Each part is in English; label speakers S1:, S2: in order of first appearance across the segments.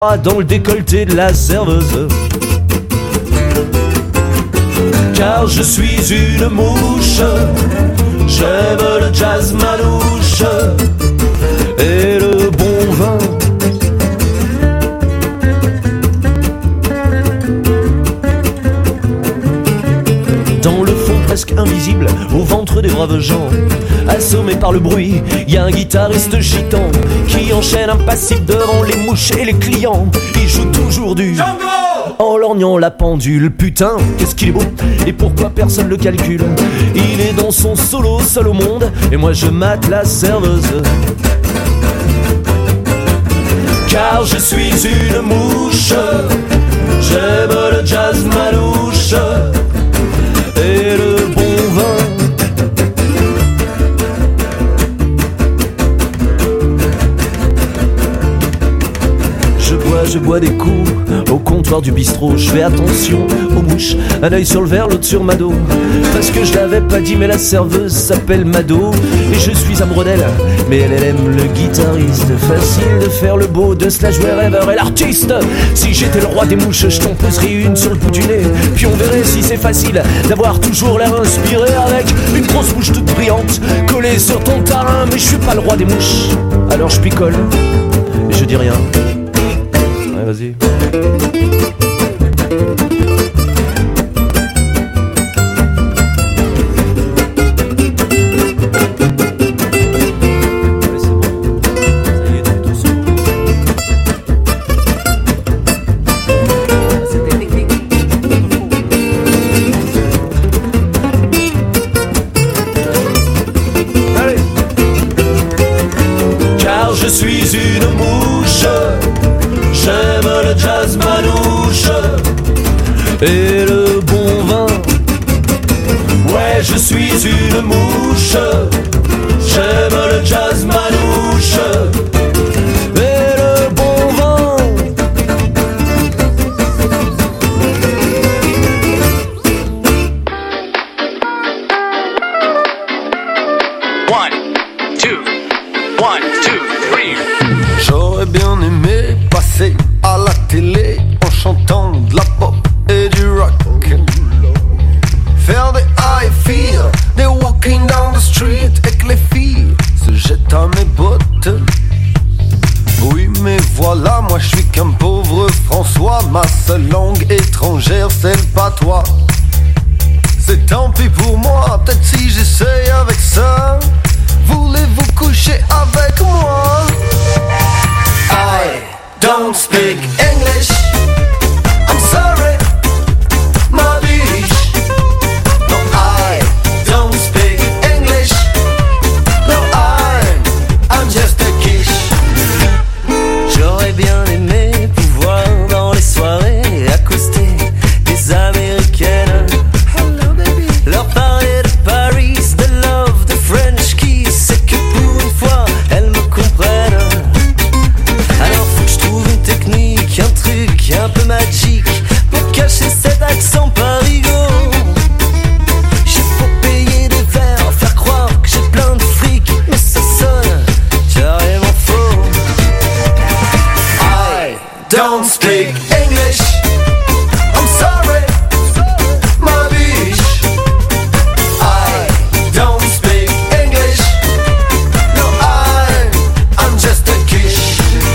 S1: dans le décolleté de la serveuse. Car je suis une mouche, j'aime le jazz manouche et le bon vin. Dans le fond presque invisible, au ventre des braves gens, assommés par le bruit, y a un guitariste gitan qui enchaîne impassible devant les mouches et les clients. Il joue toujours du Django en lorgnant la pendule. Putain, qu'est-ce qu'il est beau, et pourquoi personne le calcule. Il est dans son solo, seul au monde, et moi je mate la serveuse. Car je suis une mouche, j'aime le jazz manouche et le bon vin. Je bois des coups au comptoir du bistrot. Je fais attention aux mouches, un œil sur le verre, l'autre sur Mado. Parce que je l'avais pas dit, mais la serveuse s'appelle Mado. Et je suis amoureux d'elle, mais elle aime le guitariste. Facile de faire le beau, de se la jouer rêveur et l'artiste. Si j'étais le roi des mouches, je t'en poserais une sur le bout du nez. Puis on verrait si c'est facile d'avoir toujours l'air inspiré avec une grosse mouche toute brillante collée sur ton tarin. Mais je suis pas le roi des mouches, alors je picole et je dis rien. Vas-y. Car je suis une mouche, j'aime le jazz manouche et le bon vin. Ouais, je suis une mouche, j'aime le jazz manouche et le bon vin.
S2: One, two, three.
S3: J'aurais bien aimé passer à la télé en chantant de la pop et du rock. Faire des high feels, des walking down the street et que les filles se jettent à mes bottes. Oui mais voilà, moi je suis qu'un pauvre François. Ma seule langue étrangère c'est le patois. C'est tant pis pour moi, peut-être si j'essaye avec ça. Voulez-vous coucher avec moi? I don't speak English, I'm sorry, my bitch. No, I don't speak English. No, I'm just a quiche.
S1: J'aurais bien aimé pouvoir dans les soirées accoster des Américaines. Hello baby. Leur parler de Paris, de love, de French kiss. C'est que pour une fois elles me comprennent. Alors faut que je trouve une technique, un truc un peu magique pour cacher cet accent parigo. J'ai beau payer des verres, faire croire que j'ai plein de fric, mais ça sonne carrément faux.
S3: I don't speak English, I'm sorry, my bitch. I don't speak English. No, I'm just a quiche.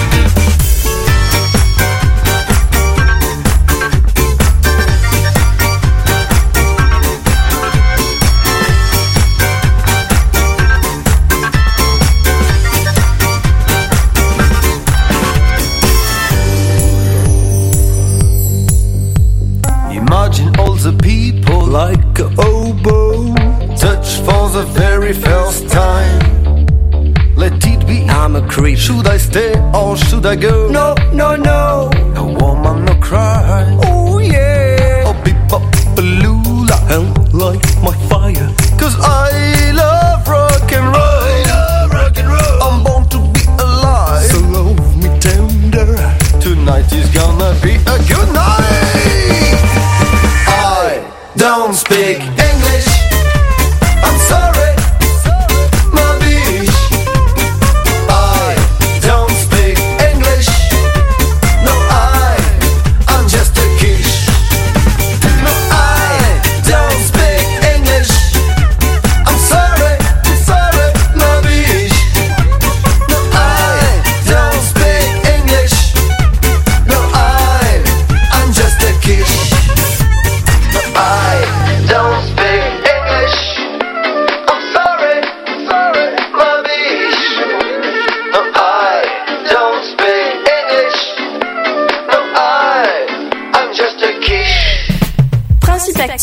S3: Imagine all the people like a oboe, touch for the very first time. Let it be,
S1: I'm a creep.
S3: should I stay or should I go?
S1: No, no, no.
S3: A woman no cry.
S1: Oh yeah.
S3: Oh beep-up-a-lula,
S1: And light my fire.
S3: cause I love rock and roll. I'm born to be alive.
S1: So love me tender.
S3: Tonight is gonna be a good night. I don't speak English, I'm sorry, my bitch. I don't speak English. No,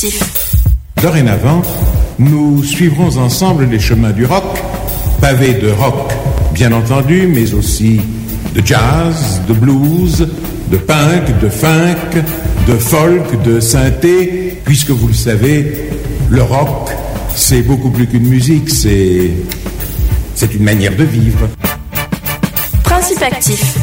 S4: Actif.
S5: Dorénavant, nous suivrons ensemble les chemins du rock, pavés de rock, bien entendu, mais aussi de jazz, de blues, de punk, de funk, de folk, de synthé, puisque vous le savez, le rock, c'est beaucoup plus qu'une musique, c'est une manière de vivre.
S4: Principe Actif.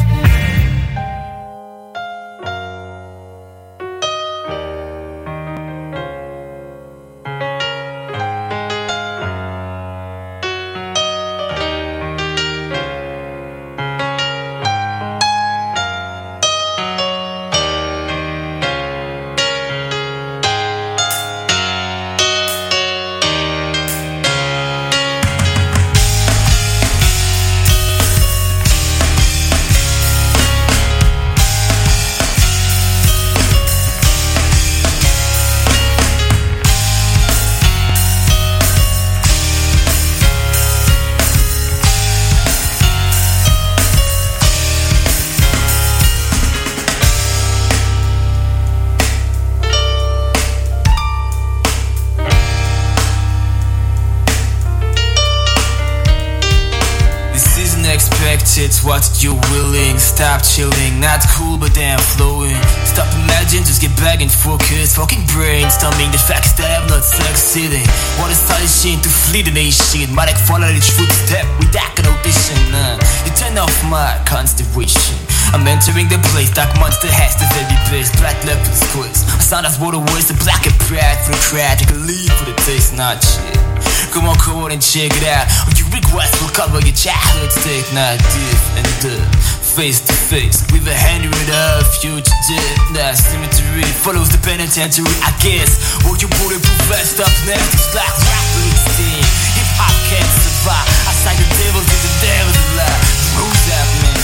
S6: What you willing, stop chilling, not cool but damn flowing. Stop imagining, just get back and focus. Fucking brainstorming the facts that I'm not succeeding. What astonishing to flee the nation. Marek follow each footstep without an audition. You turn off my constellation. I'm entering the place, dark monster has the very best. Black left for the squeeze. A sound as waterways, the black and pride for the crowd. Take a lead for the taste, not shit. Come on and check it out. You request will cover your childhood state, not diff and face to face with 100 of fugitive. That cemetery follows the penitentiary, I guess. Or you bulletproof vest up next is black rapper instinct. Hip hop can't survive. I sight the devil to the devil's alive. Who's that man?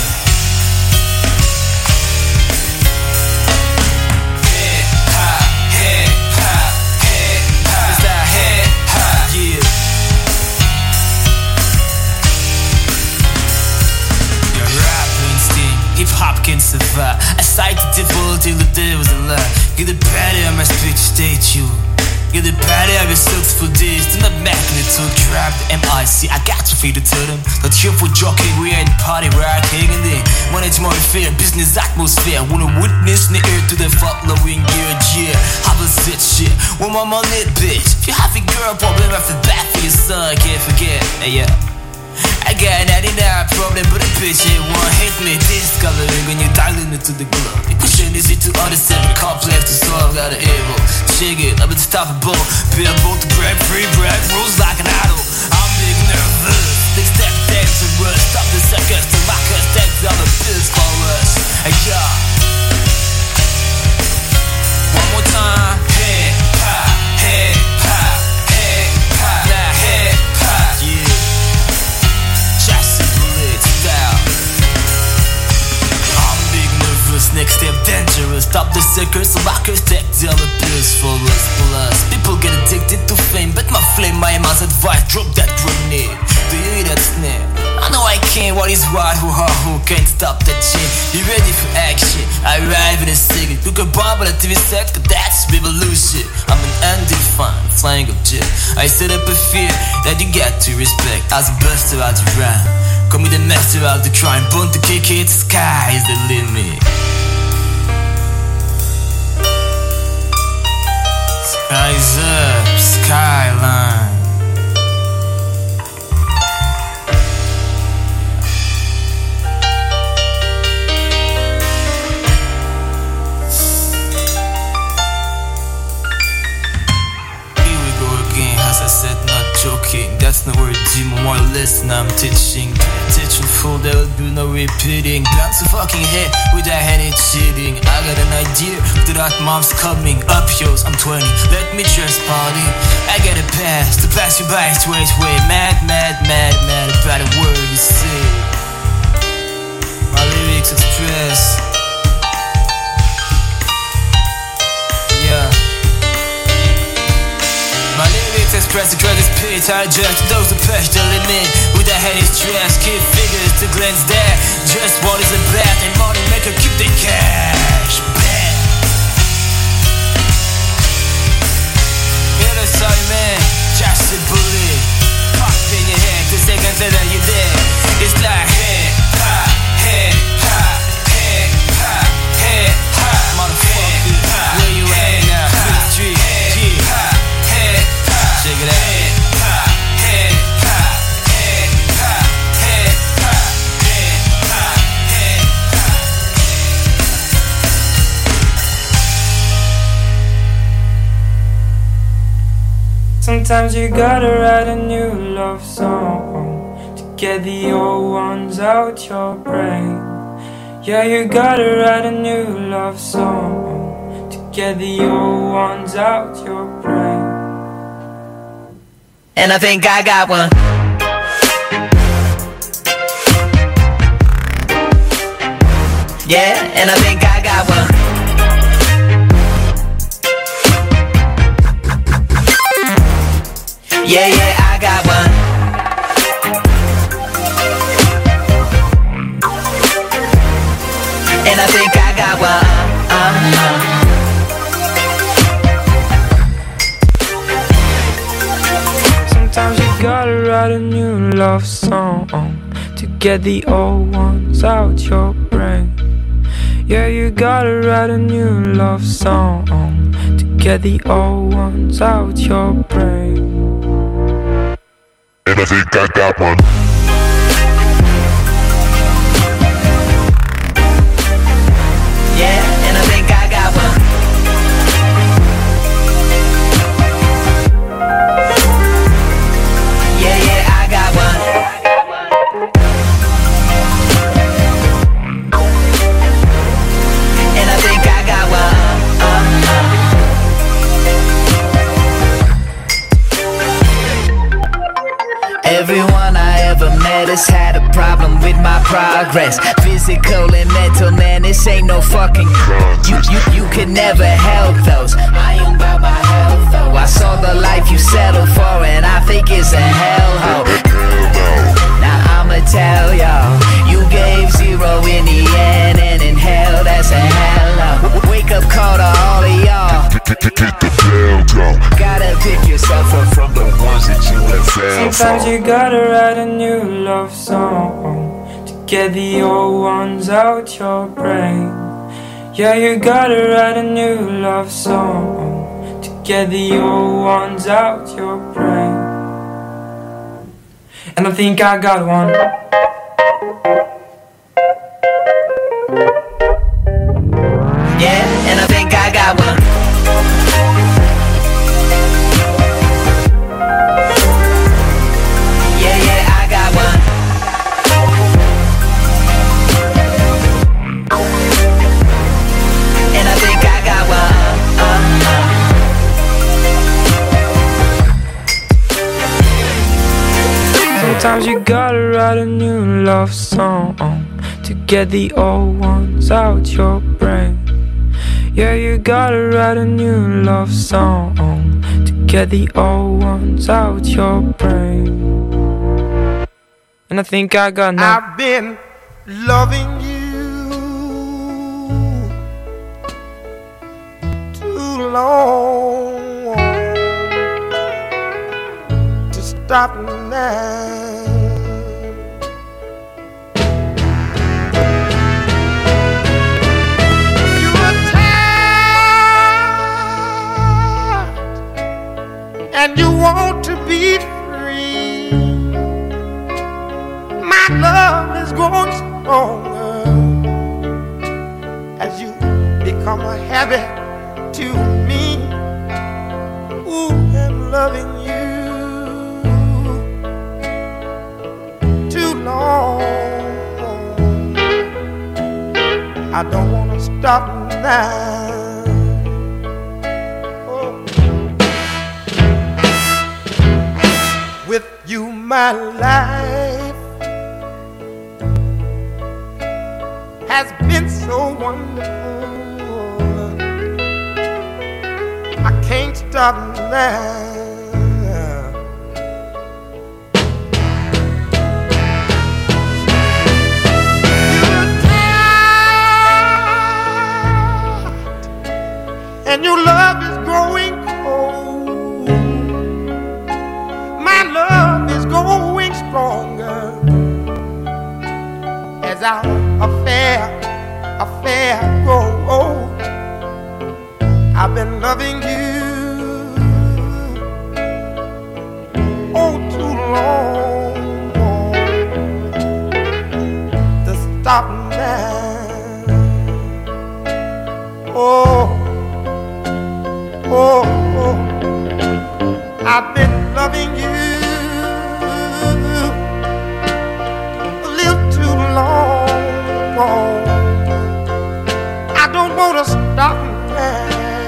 S6: Hip hop, hip hop, hip hop. Is that hip hop? Yeah. Hip hop can survive. I sight the devil till the devil's alive. Get the patty on my speech statue. Get the patty of your sucks for this. Do not make me to trap the MIC. I got to feed it to them. Not here for joking, we ain't party where I king in there. When it's more fair, business atmosphere. Wanna witness the ear to the following year, yeah. Have a sit shit. With my money, bitch. If you have a girl problem after that for your son, can't forget. Hey, yeah. I got 99 problem, but a bitch ain't one hit me. Discovering when you dialing into the glove. You pushing this into understand the complex to solve. Got an evil, shake it, I'm unstoppable. Be able to break free, break rules like an idol. I'm big nervous, they step dangerous. Stop the seconds to my cause on the pills for us. Hey, yeah. One more time. Hip hop, hip hop, hip hop. Now hip hop, yeah. I'm big nervous, next step dangerous. Stop the circus, so rockers take the other pills for us, plus. People get addicted to fame, but my flame, my man's advice, drop that grenade. Do you hear that snare? I know I can't, what is right, who can't stop that shit? You ready for action? I arrive in a second. Look a bomb on a TV set, but that's revolution. I'm an undefined flying object. I set up a fear that you got to respect. As a buster out the rhyme. Call me the master of the crime. Born to kick it, sky is the limit. Sky's up, skyline. Here we go again, as I said, not joking. That's no word, demon, more or less, and I'm teaching. Teaching full, there will be no repeating. Guns to fucking head without any cheating. I got an idea, the that mom's coming up yours, I'm 20, let me just party. I got a pass to pass you by straight way. Mad about a word you say. My lyrics express. Yeah. My lyrics express the greatest pitch. I adjust those who push the limit. With a heady stress, keep figures to glance there. Just what is a bet and money maker, keep the cash. Bet.
S7: Sometimes you gotta write a new love song to get the old ones out your brain. Yeah, you gotta write a new love song to get the old ones out your brain.
S6: And I think I got one. Yeah, and I think I got one. Yeah, yeah, I got one. And I think I got one.
S7: Sometimes you gotta write a new love song to get the old ones out your brain. Yeah, you gotta write a new love song to get the old ones out your brain.
S8: And I think I got one.
S6: Yeah, and I think I got one. Yeah, yeah, I got one. And I think I got one. Everyone I ever met has had a problem with my progress. Physical and mental, man, this ain't no fucking You could never help those. I am about my health though. I saw the life you settled for and I think it's a hellhole. Now I'ma tell y'all, you gave zero in the end, and in hell that's a hello. Wake up call to all of y'all. Gotta pick yourself up from the ones that you have failed.
S7: Sometimes you gotta write a new love song to get the old ones out your brain. Yeah, you gotta write a new love song to get the old ones out your brain. And I think I got one.
S6: Yeah, and I think I got one. Yeah, yeah, I got one. And I think I got one.
S7: Sometimes you gotta write a new love song to get the old ones out your brain. Yeah, you gotta write a new love song to get the old ones out your brain. And I think I got now.
S9: I've been loving you too long to stop now. And you want to be free. My love is growing stronger as you become a habit to me. Ooh, I'm loving you too long. I don't want to stop now. With you, my life has been so wonderful. I can't stop now. You're tired, and your love is growing cold. My love is growing stronger as our affair grows. I've been loving you oh too long to stop now. Oh, oh, oh. I I've been loving you a little too long. I don't want to stop now.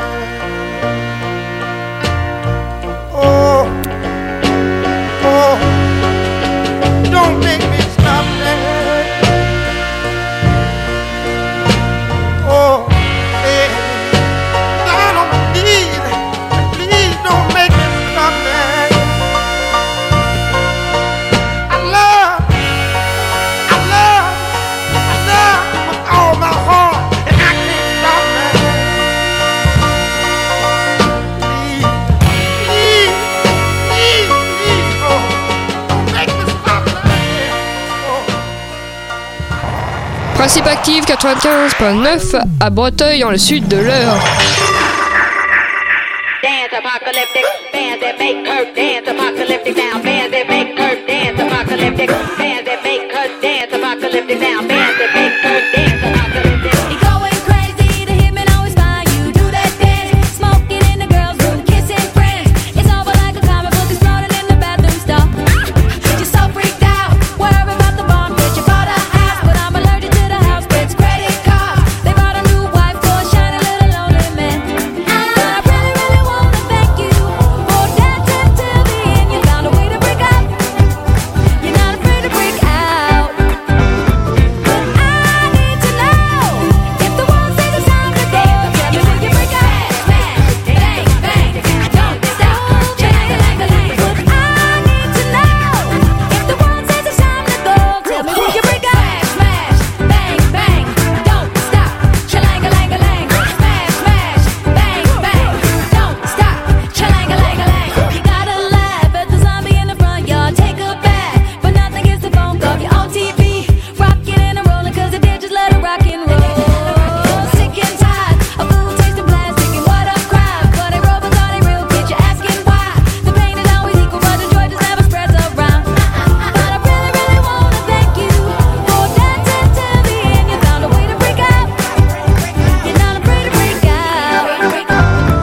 S9: Oh, oh, don't make me stop now. Oh, yeah, down on my knees, please don't make me stop now. I love with all my heart, and I can't stop now. Please, oh, don't make me stop now. Oh.
S8: Principe actif 95.9 à Breteuil dans le sud de l'Eure.
S10: Dance apocalyptic, bands that make her dance apocalyptic now, bands that make her dance apocalyptic, bands that make her dance apocalyptic now, bands that make her dance apocalyptic.
S11: You're going crazy, the hitman always find you do that dance, smoking in the girls' room, kissing friends. It's over like a comic book exploding in the bathroom stall. You're so freaked out, worried about the bomb that you bought a house, but I'm allergic to the house bitch credit card. They bought a new wife for a shiny little lonely man. But I really, really wanna thank you for dancing till the end. You found a way to break out. You're not afraid to break out. But I need to know if the world says it's time to go. Tell me will you break out? Smash, bang, bang, don't stop, chang-a-lang-a-lang. But I need to know if the world says it's time to go. Tell me will you break out? Smash, bang, bang, don't stop, chang-a-lang-a-lang. Smash, smash, bang, bang, don't stop, chang-a-lang-a-lang. You gotta laugh at the zombie in the front yard. Take a bath, but nothing gets the phone call. You're on TV, rocking and rolling, 'cause if they just let it rock and roll. Sick and tired of food tasting plastic and what a crime. But they robots are they real kids? You're asking why. The pain is always equal, but the joy just never spreads around. But I really, really wanna thank you for dancing till the end. You found a way to break out. You're not afraid to break out. I need to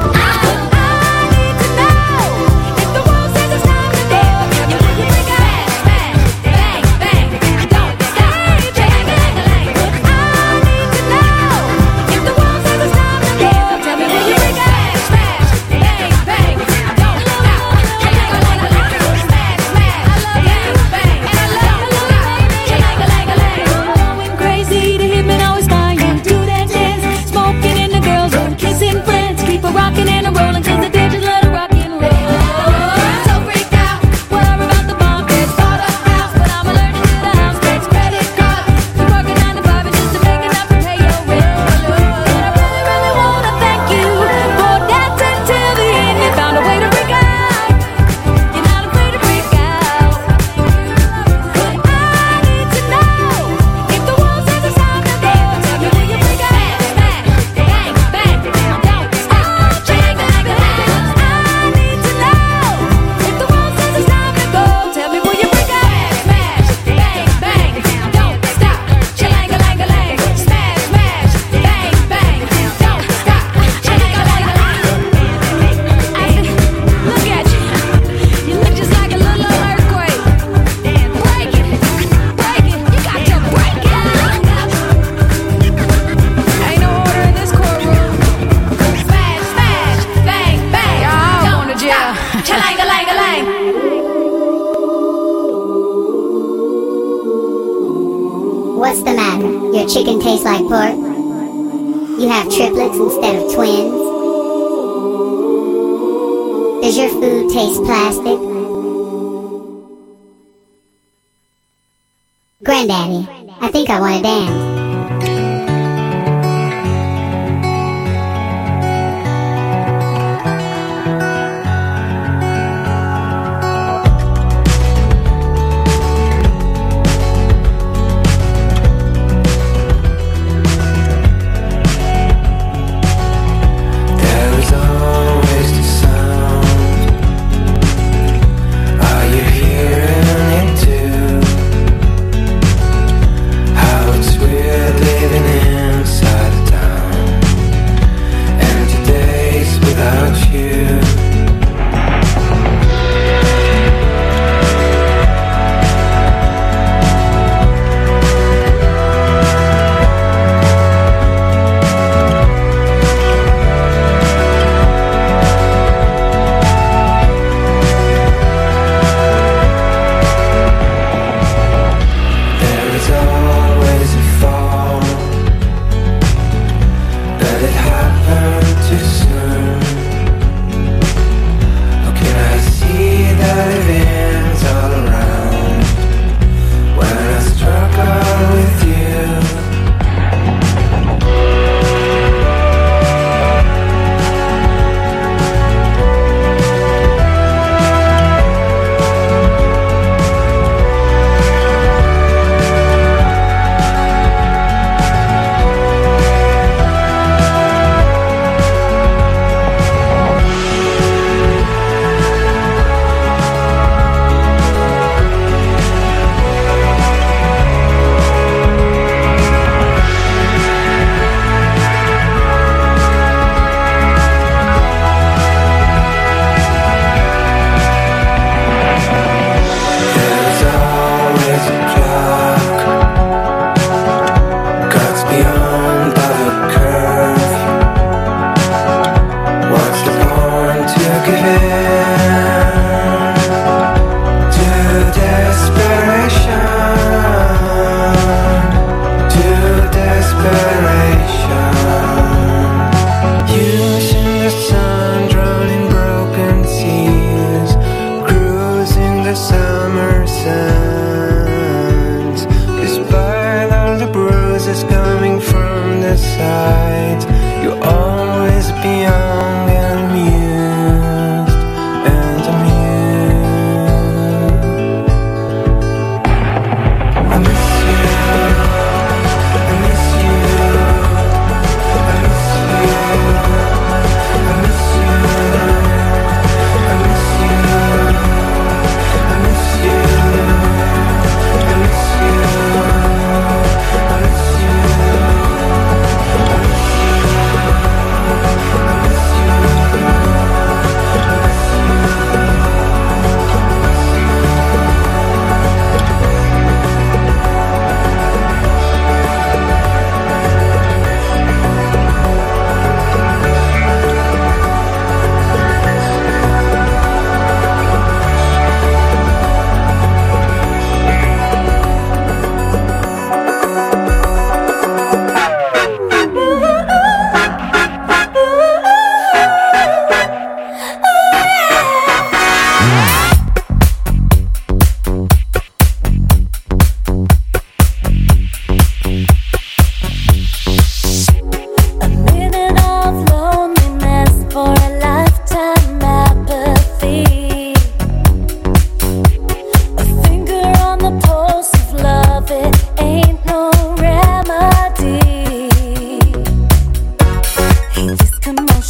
S11: know if the world says it's time to go. Tell me will you break out? Smash, bang, bang, don't stop, chang-a-lang-a-lang. But I need to know if the world says it's time to go. Tell me will you break out? Smash, bang, bang, don't stop, chang-a-lang-a-lang. Smash, smash, bang, bang, don't stop, chang-a-lang-a-lang. Going crazy, the hitman always find you do that dance, smoking in the girls' room, kissing friends, keep a rocking and a rolling, 'cause the DJ just let it rock and roll. So freaked out, worried about the bomb that's bought a house, but I'm allergic to the house that's credit card. Been working 9 to 5 just to make enough to pay your rent. But I really, really wanna thank you for dancing till the end. You found a way to break out. You're not afraid to break out. But I need to know if the world says it's time to go. Tell me will you break out? Smash, bang, bang, don't stop, chang-a-lang-a-lang. I need to know if the world says it's time to go. Tell me will you break out? Smash, bang, bang, don't stop, chang-a-lang-a-lang. Smash, smash, bang, bang, don't stop, chang-a-lang-a-lang. Look at you. You look just like a little old earthquake. Break it, break it. You got to break it. Ain't no order in this courtroom. Smash, smash, bang, bang. Don't stop, chang-a-lang-a-lang.
S12: What's the matter? Your chicken tastes like pork? You have triplets instead of twins? Does your food taste plastic? Granddaddy, I think I want to dance.
S13: There is always the sound. Are you hearing it too? How it's weird.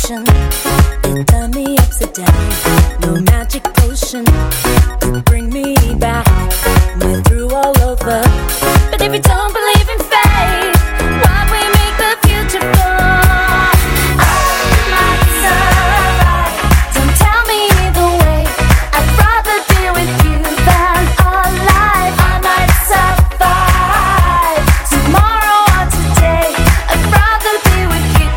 S11: motion. It turned me upside down. No magic potion to bring me back. We're through all over. But if you don't believe in fate, why we make the future fall? I might survive. Don't tell me the way. I'd rather be with you than alive. I might survive tomorrow or today. I'd rather be with you.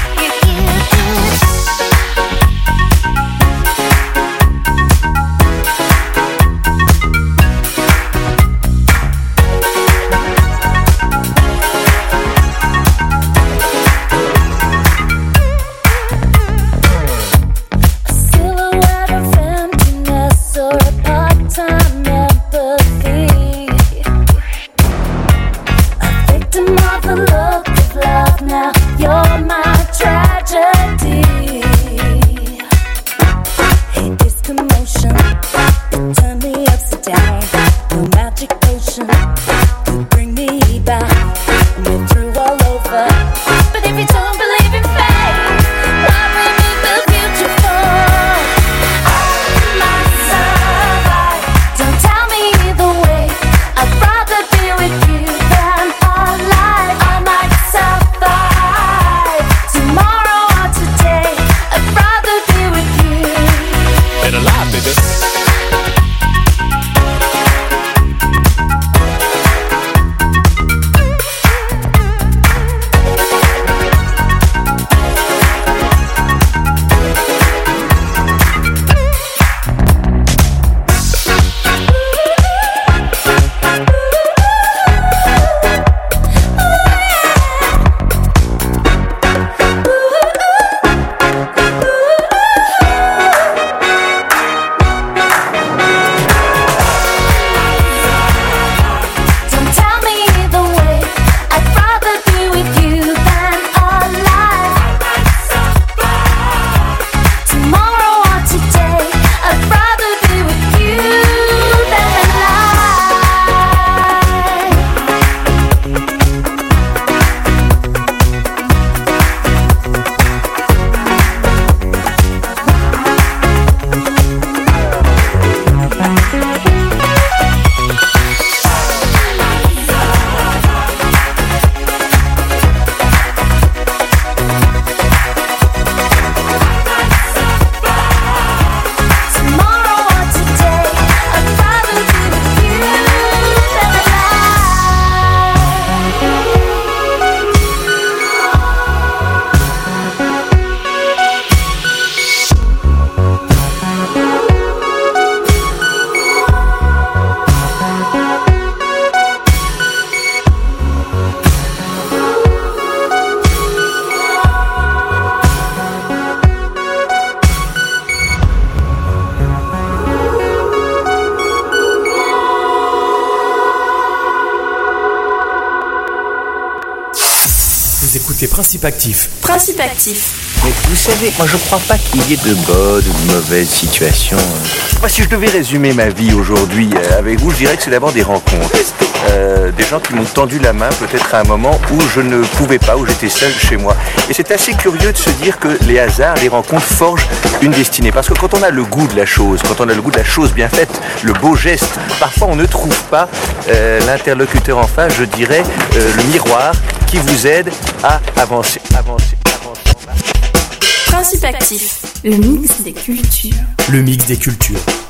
S11: Silhouette of emptiness or a part-time empathy. A victim of the look of love. Now you're my tragedy. Hate this commotion. It turned me upside down. No magic potion to bring me back. We're through all over. But if you don't believe in fate, why we make the future fall? I might survive. Don't tell me the way. I'd rather be with you than alive. I might survive tomorrow or today. I'd rather be with you.
S14: And alive, nigga.
S11: Don't tell me the way. I'd rather be with you than alive. Tomorrow or today, I'd rather be with you than tomorrow or today, I'd rather be with you than
S1: Vous écoutez Principe Actif.
S4: Principe Actif.
S15: Mais vous savez, moi je crois pas qu'il y ait de bonnes ou de mauvaises situations. Moi, si je devais résumer ma vie aujourd'hui avec vous, je dirais que c'est d'abord des rencontres. Des gens qui m'ont tendu la main peut-être à un moment où je ne pouvais pas, où j'étais seul chez moi. Et c'est assez curieux de se dire que les hasards, les rencontres forgent une destinée. Parce que quand on a le goût de la chose, quand on a le goût de la chose bien faite, le beau geste, parfois on ne trouve pas l'interlocuteur en face, je dirais, le miroir qui vous aide à avancer.
S4: Principe Actif. Le mix des cultures.
S1: Le mix des cultures.